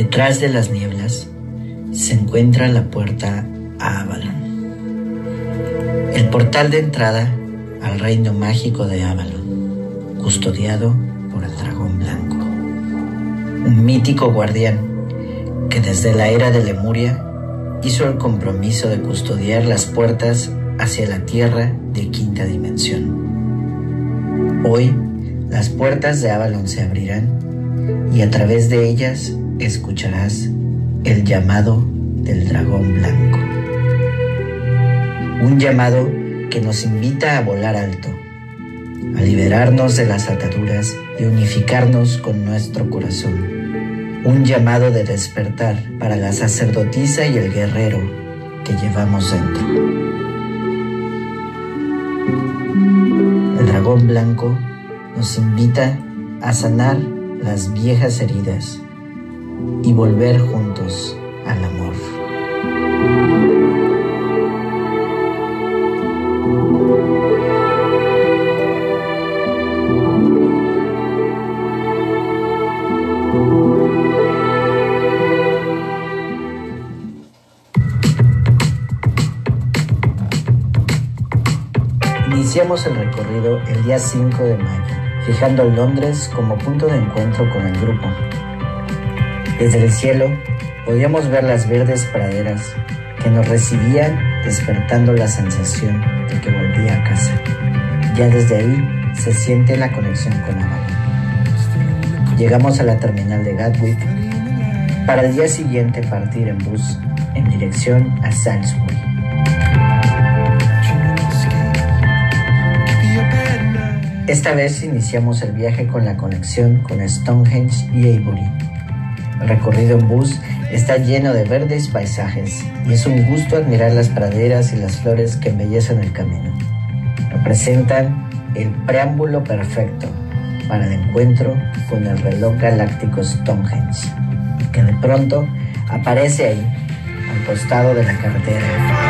Detrás de las nieblas se encuentra la puerta a Avalon, el portal de entrada al reino mágico de Avalon, custodiado por el dragón blanco, un mítico guardián que desde la era de Lemuria hizo el compromiso de custodiar las puertas hacia la tierra de quinta dimensión. Hoy, las puertas de Avalon se abrirán y a través de ellas escucharás el llamado del dragón blanco. Un llamado que nos invita a volar alto, a liberarnos de las ataduras y unificarnos con nuestro corazón. Un llamado de despertar para la sacerdotisa y el guerrero que llevamos dentro. El dragón blanco nos invita a sanar las viejas heridas y volver juntos al amor. Iniciamos el recorrido el día 5 de mayo, fijando Londres como punto de encuentro con el grupo. Desde el cielo podíamos ver las verdes praderas que nos recibían, despertando la sensación de que volvía a casa. Ya desde ahí se siente la conexión con Avalon. Llegamos a la terminal de Gatwick para el día siguiente partir en bus en dirección a Salisbury. Esta vez iniciamos el viaje con la conexión con Stonehenge y Avebury. El recorrido en bus está lleno de verdes paisajes y es un gusto admirar las praderas y las flores que embellecen el camino. Representan el preámbulo perfecto para el encuentro con el reloj galáctico Stonehenge, que de pronto aparece ahí, al costado de la carretera.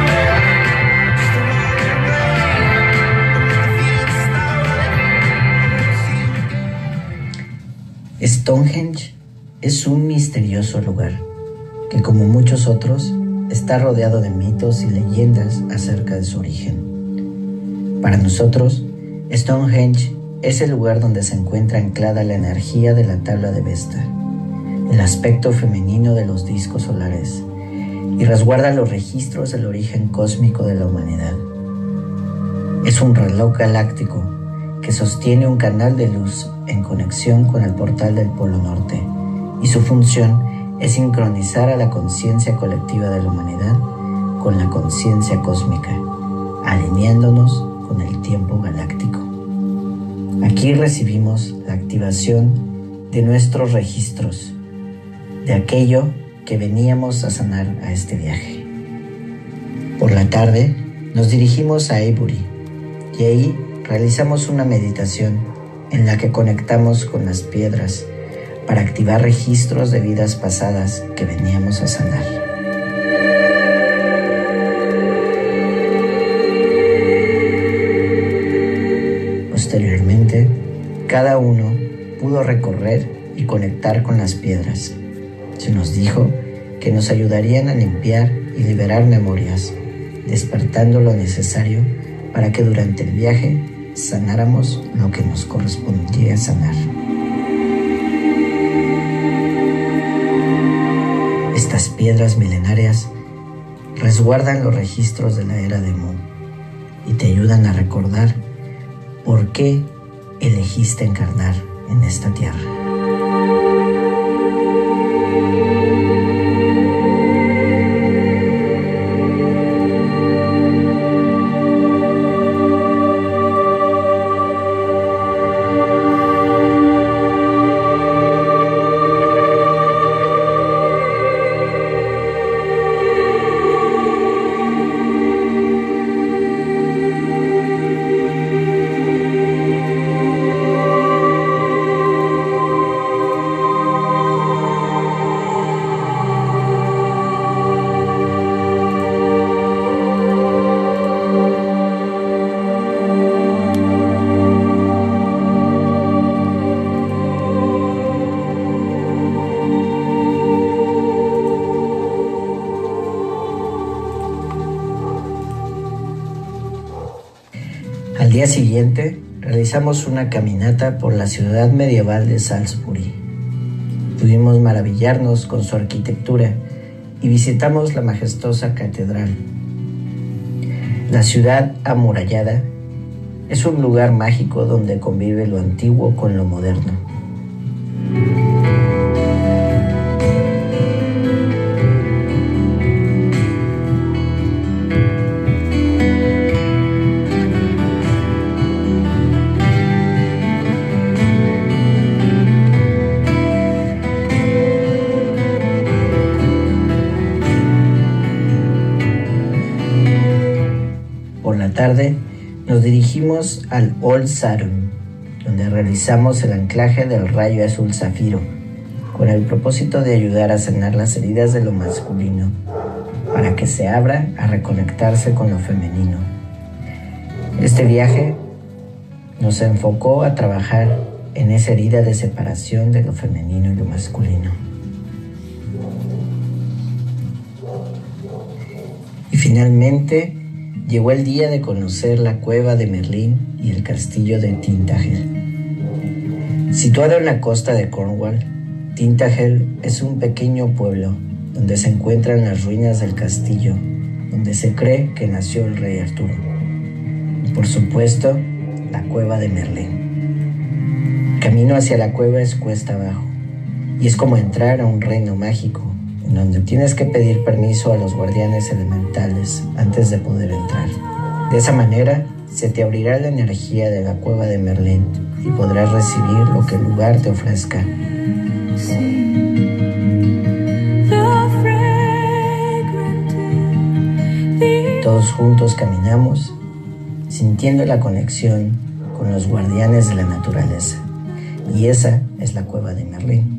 Stonehenge es un misterioso lugar que, como muchos otros, está rodeado de mitos y leyendas acerca de su origen. Para nosotros, Stonehenge es el lugar donde se encuentra anclada la energía de la tabla de Vesta, el aspecto femenino de los discos solares, y resguarda los registros del origen cósmico de la humanidad. Es un reloj galáctico que sostiene un canal de luz en conexión con el portal del Polo Norte, y su función es sincronizar a la conciencia colectiva de la humanidad con la conciencia cósmica, alineándonos con el tiempo galáctico. Aquí recibimos la activación de nuestros registros, de aquello que veníamos a sanar a este viaje. Por la tarde nos dirigimos a Avebury y ahí realizamos una meditación en la que conectamos con las piedras para activar registros de vidas pasadas que veníamos a sanar. Posteriormente, cada uno pudo recorrer y conectar con las piedras. Se nos dijo que nos ayudarían a limpiar y liberar memorias, despertando lo necesario para que durante el viaje sanáramos lo que nos correspondía sanar. Estas piedras milenarias resguardan los registros de la era de Mu y te ayudan a recordar por qué elegiste encarnar en esta tierra. Al día siguiente, realizamos una caminata por la ciudad medieval de Salisbury. Pudimos maravillarnos con su arquitectura y visitamos la majestuosa catedral. La ciudad amurallada es un lugar mágico donde convive lo antiguo con lo moderno. Por la tarde, nos dirigimos al Old Sarum, donde realizamos el anclaje del rayo azul zafiro, con el propósito de ayudar a sanar las heridas de lo masculino, para que se abra a reconectarse con lo femenino. Este viaje nos enfocó a trabajar en esa herida de separación de lo femenino y lo masculino. Y finalmente, llegó el día de conocer la cueva de Merlín y el castillo de Tintagel. Situado en la costa de Cornwall, Tintagel es un pequeño pueblo donde se encuentran las ruinas del castillo, donde se cree que nació el rey Arturo. Y por supuesto, la cueva de Merlín. Camino hacia la cueva es cuesta abajo, y es como entrar a un reino mágico, en donde tienes que pedir permiso a los guardianes elementales antes de poder entrar. De esa manera, se te abrirá la energía de la cueva de Merlín y podrás recibir lo que el lugar te ofrezca. Todos juntos caminamos, sintiendo la conexión con los guardianes de la naturaleza. Y esa es la cueva de Merlín.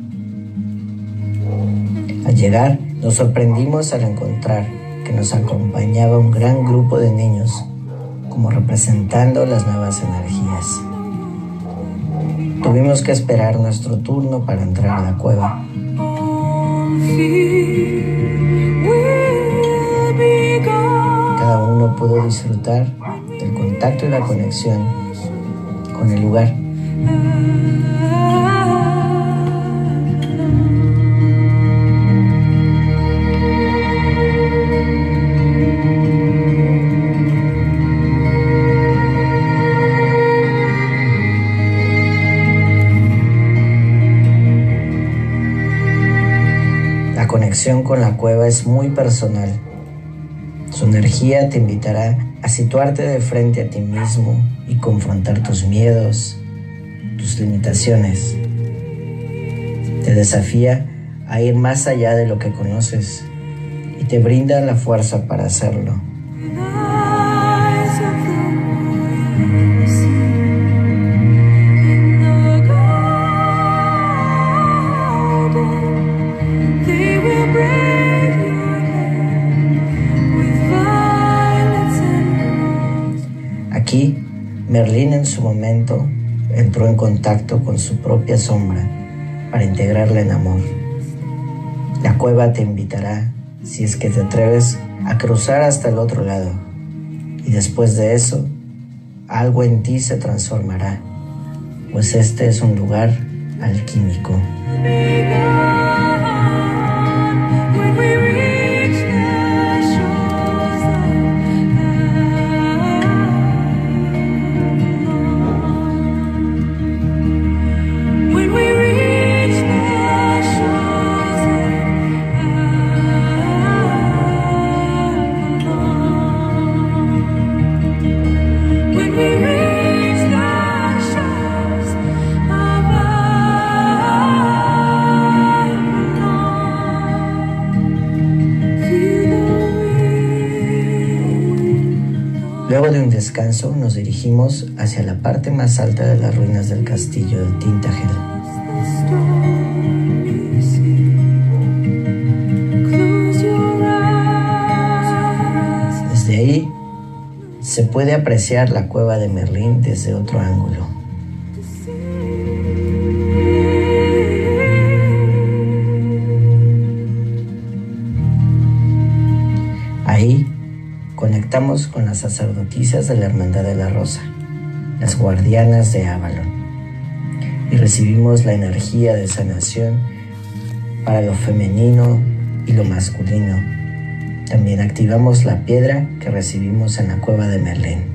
Al llegar, nos sorprendimos al encontrar que nos acompañaba un gran grupo de niños, como representando las nuevas energías. Tuvimos que esperar nuestro turno para entrar a la cueva. Cada uno pudo disfrutar del contacto y la conexión con el lugar. La conexión con la cueva es muy personal. Su energía te invitará a situarte de frente a ti mismo y confrontar tus miedos, tus limitaciones. Te desafía a ir más allá de lo que conoces y te brinda la fuerza para hacerlo. Aquí, Merlín en su momento entró en contacto con su propia sombra para integrarla en amor. La cueva te invitará, si es que te atreves, a cruzar hasta el otro lado. Y después de eso, algo en ti se transformará, pues este es un lugar alquímico. Luego de un descanso, nos dirigimos hacia la parte más alta de las ruinas del castillo de Tintagel. Desde ahí, se puede apreciar la cueva de Merlín desde otro ángulo. Ahí, conectamos con las sacerdotisas de la Hermandad de la Rosa, las guardianas de Avalon, y recibimos la energía de sanación para lo femenino y lo masculino. También activamos la piedra que recibimos en la cueva de Merlín.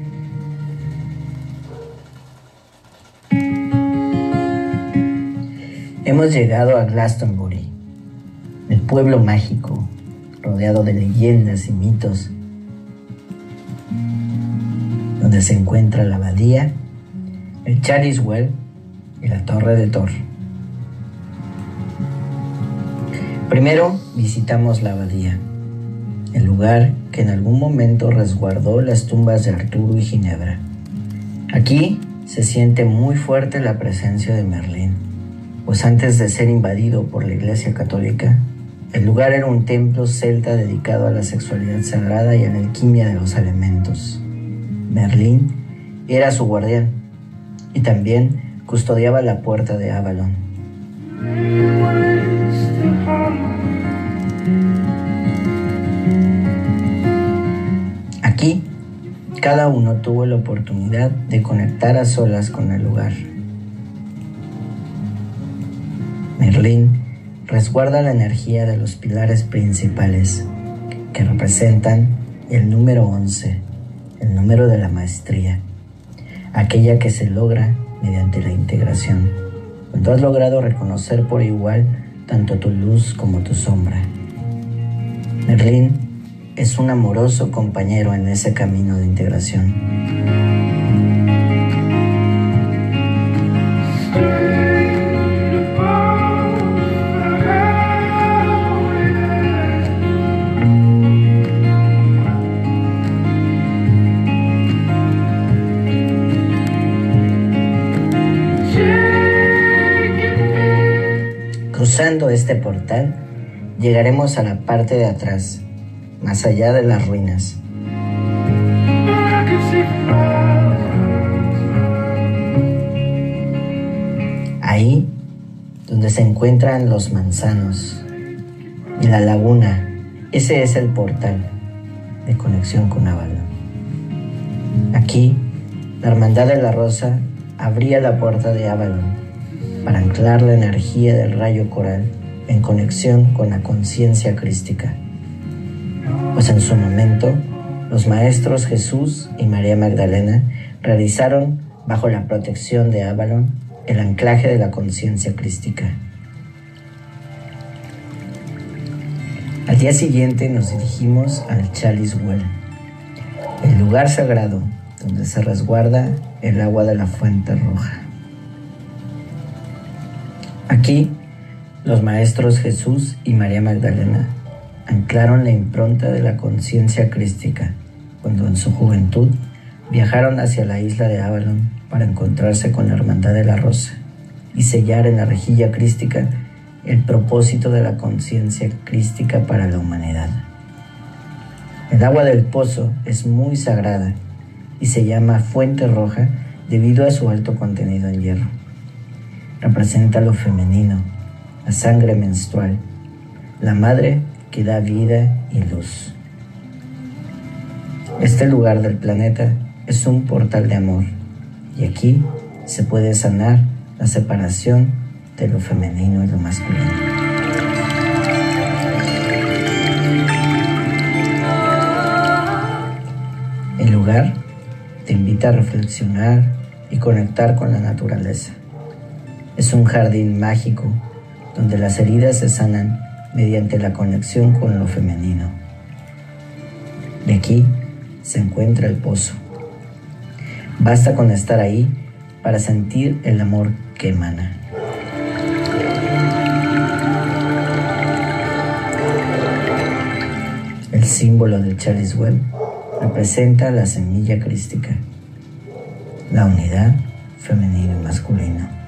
Hemos llegado a Glastonbury, el pueblo mágico, rodeado de leyendas y mitos, donde se encuentra la abadía, el Chalice Well y la Torre de Thor. Primero visitamos la abadía, el lugar que en algún momento resguardó las tumbas de Arturo y Ginebra. Aquí se siente muy fuerte la presencia de Merlín, pues antes de ser invadido por la Iglesia Católica, el lugar era un templo celta dedicado a la sexualidad sagrada y a la alquimia de los elementos. Merlín era su guardián y también custodiaba la puerta de Avalon. Aquí, cada uno tuvo la oportunidad de conectar a solas con el lugar. Merlín resguarda la energía de los pilares principales, que representan el número 11, el número de la maestría, aquella que se logra mediante la integración, cuando has logrado reconocer por igual tanto tu luz como tu sombra. Merlín es un amoroso compañero en ese camino de integración. Cruzando este portal, llegaremos a la parte de atrás, más allá de las ruinas. Ahí, donde se encuentran los manzanos y la laguna, ese es el portal de conexión con Avalon. Aquí, la Hermandad de la Rosa abría la puerta de Avalon para anclar la energía del rayo coral en conexión con la conciencia crística. Pues en su momento, los maestros Jesús y María Magdalena realizaron, bajo la protección de Avalon, el anclaje de la conciencia crística. Al día siguiente nos dirigimos al Chalice Well, el lugar sagrado donde se resguarda el agua de la Fuente Roja. Aquí, los maestros Jesús y María Magdalena anclaron la impronta de la conciencia crística cuando en su juventud viajaron hacia la isla de Avalon para encontrarse con la Hermandad de la Rosa y sellar en la rejilla crística el propósito de la conciencia crística para la humanidad. El agua del pozo es muy sagrada y se llama Fuente Roja debido a su alto contenido en hierro. Representa lo femenino, la sangre menstrual, la madre que da vida y luz. Este lugar del planeta es un portal de amor y aquí se puede sanar la separación de lo femenino y lo masculino. El lugar te invita a reflexionar y conectar con la naturaleza. Es un jardín mágico donde las heridas se sanan mediante la conexión con lo femenino. De aquí se encuentra el pozo. Basta con estar ahí para sentir el amor que emana. El símbolo del Chalice Well representa la semilla crística, la unidad femenino y masculino.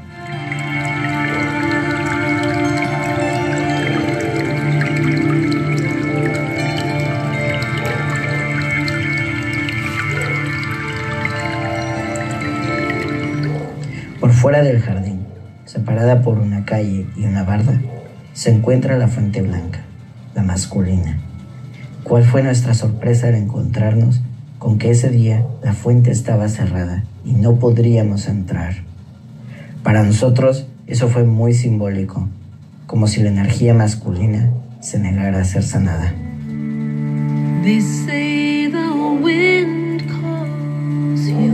Por fuera del jardín, separada por una calle y una barda, se encuentra la Fuente Blanca, la masculina. ¿Cuál fue nuestra sorpresa al encontrarnos con que ese día la fuente estaba cerrada y no podríamos entrar. Para nosotros eso fue muy simbólico, como si la energía masculina se negara a ser sanada. They say the wind calls your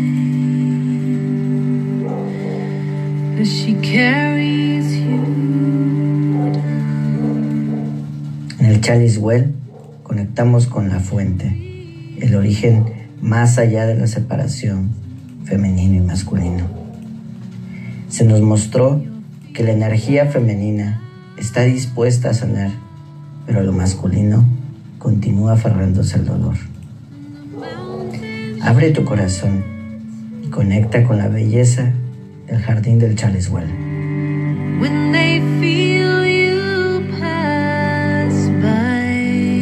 name as she carries you down. En el Chalice Well conectamos con la fuente, el origen más allá de la separación femenino y masculino. Se nos mostró que la energía femenina está dispuesta a sanar, pero lo masculino continúa aferrándose al dolor. Abre tu corazón y conecta con la belleza del jardín del Chalice Well. When they feel you pass by,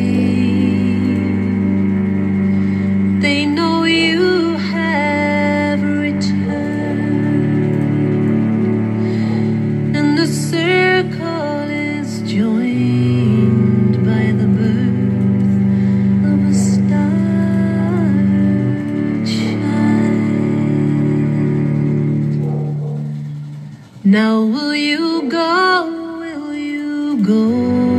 they know you have returned, and the circle is joined by the birth of a star child. Now will you go? Will you go?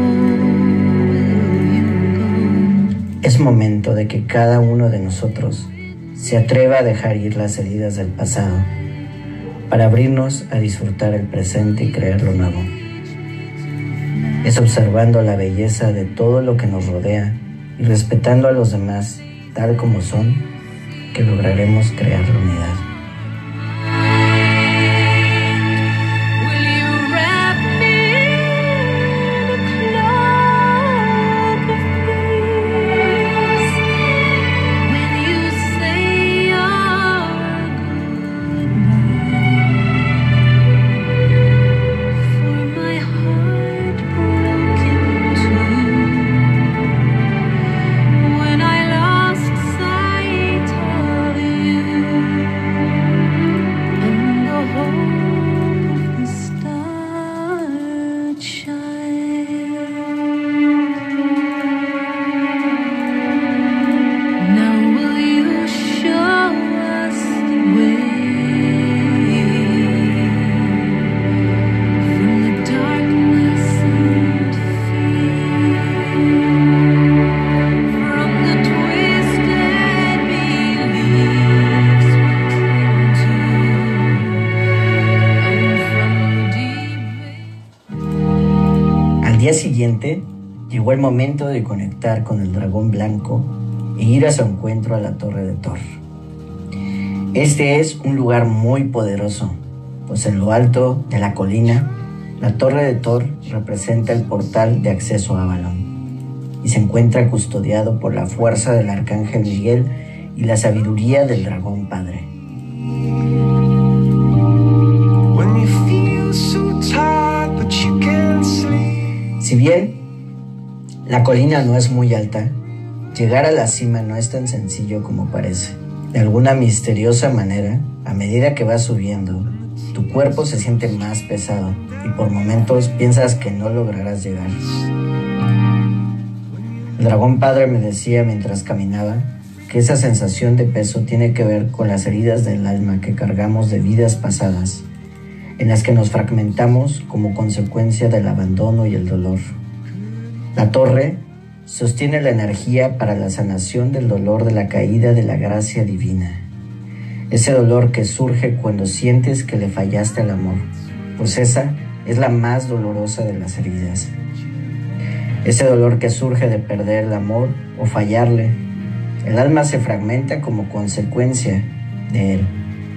Will you go? Es momento de que cada uno de nosotros se atreva a dejar ir las heridas del pasado para abrirnos a disfrutar el presente y crear lo nuevo. Es observando la belleza de todo lo que nos rodea y respetando a los demás tal como son que lograremos crear la unidad. Will you wrap me in a cloak of peace when you say your goodbye? For my heart broke in two when I lost sight of you and the hope of the star child. Now will you show us the way from the darkness and fear, from the twisted beliefs we cling to, and from the deep. Al día siguiente, llegó el momento de conectar con el dragón blanco e ir a su encuentro a la Torre de Thor. Este es un lugar muy poderoso, pues en lo alto de la colina, la Torre de Thor representa el portal de acceso a Avalon y se encuentra custodiado por la fuerza del arcángel Miguel y la sabiduría del dragón padre. When you feel so tired but you can't sleep. Si bien la colina no es muy alta, llegar a la cima no es tan sencillo como parece. De alguna misteriosa manera, a medida que vas subiendo, tu cuerpo se siente más pesado y por momentos piensas que no lograrás llegar. El dragón padre me decía mientras caminaba que esa sensación de peso tiene que ver con las heridas del alma que cargamos de vidas pasadas, en las que nos fragmentamos como consecuencia del abandono y el dolor. La torre sostiene la energía para la sanación del dolor de la caída de la gracia divina. Ese dolor que surge cuando sientes que le fallaste al amor, pues esa es la más dolorosa de las heridas. Ese dolor que surge de perder el amor o fallarle. El alma se fragmenta como consecuencia de él.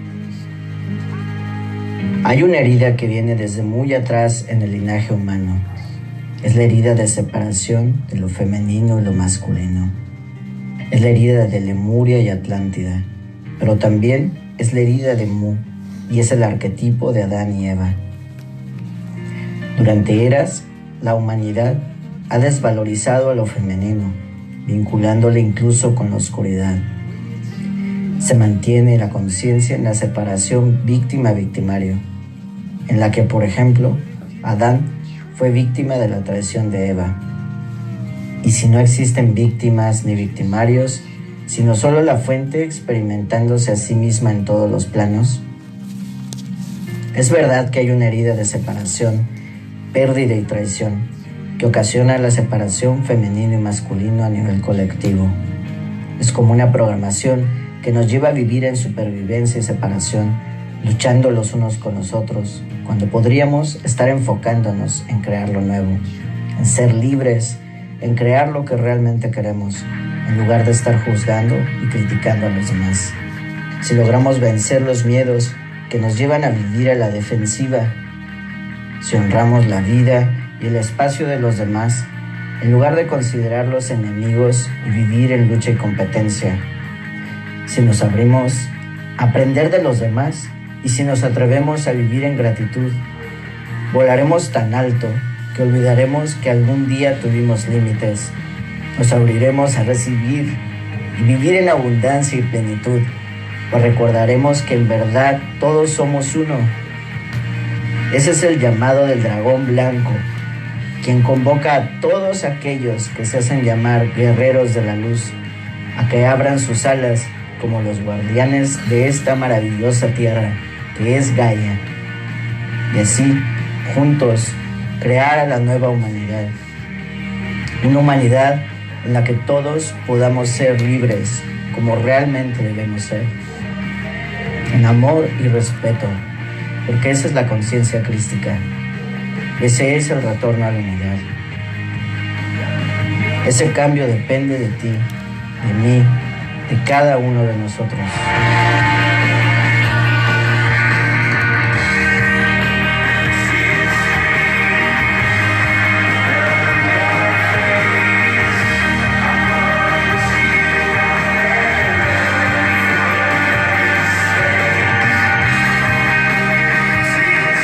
Hay una herida que viene desde muy atrás en el linaje humano. Es la herida de separación de lo femenino y lo masculino. Es la herida de Lemuria y Atlántida, pero también es la herida de Mu y es el arquetipo de Adán y Eva. Durante eras, la humanidad ha desvalorizado a lo femenino, vinculándole incluso con la oscuridad. Se mantiene la conciencia en la separación víctima-victimario, en la que, por ejemplo, Adán fue víctima de la traición de Eva. Y si no existen víctimas ni victimarios, sino solo la fuente experimentándose a sí misma en todos los planos? Es verdad que hay una herida de separación, pérdida y traición que ocasiona la separación femenino y masculino a nivel colectivo. Es como una programación que nos lleva a vivir en supervivencia y separación, luchando los unos con los otros, cuando podríamos estar enfocándonos en crear lo nuevo, en ser libres, en crear lo que realmente queremos, en lugar de estar juzgando y criticando a los demás. Si logramos vencer los miedos que nos llevan a vivir a la defensiva, si honramos la vida y el espacio de los demás, en lugar de considerarlos enemigos y vivir en lucha y competencia, si nos abrimos a aprender de los demás y si nos atrevemos a vivir en gratitud, volaremos tan alto que olvidaremos que algún día tuvimos límites. Nos abriremos a recibir y vivir en abundancia y plenitud, pues recordaremos que en verdad todos somos uno. Ese es el llamado del dragón blanco, quien convoca a todos aquellos que se hacen llamar guerreros de la luz, a que abran sus alas como los guardianes de esta maravillosa tierra que es Gaia, y así, juntos, crear a la nueva humanidad, una humanidad en la que todos podamos ser libres como realmente debemos ser, en amor y respeto, porque esa es la conciencia crística. Ese es el retorno a la unidad. Ese cambio depende de ti, de mí, de cada uno de nosotros.